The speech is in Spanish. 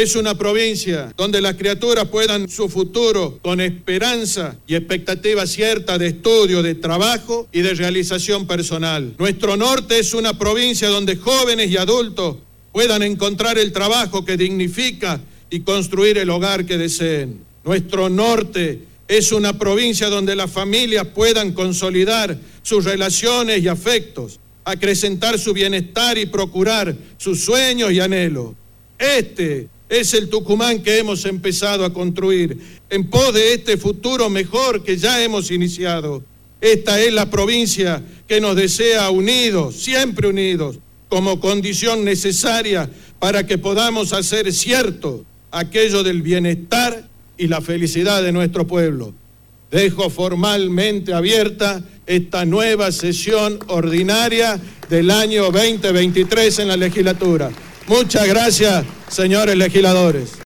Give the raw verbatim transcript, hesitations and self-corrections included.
es una provincia donde las criaturas puedan su futuro con esperanza y expectativa cierta de estudio, de trabajo y de realización personal. Nuestro norte es una provincia donde jóvenes y adultos puedan encontrar el trabajo que dignifica y construir el hogar que deseen. Nuestro norte es una provincia donde las familias puedan consolidar sus relaciones y afectos, acrecentar su bienestar y procurar sus sueños y anhelos. Este es el Tucumán que hemos empezado a construir en pos de este futuro mejor que ya hemos iniciado. Esta es la provincia que nos desea unidos, siempre unidos, como condición necesaria para que podamos hacer cierto aquello del bienestar y la felicidad de nuestro pueblo. Dejo formalmente abierta esta nueva sesión ordinaria del año veinte veintitrés en la legislatura. Muchas gracias, señores legisladores.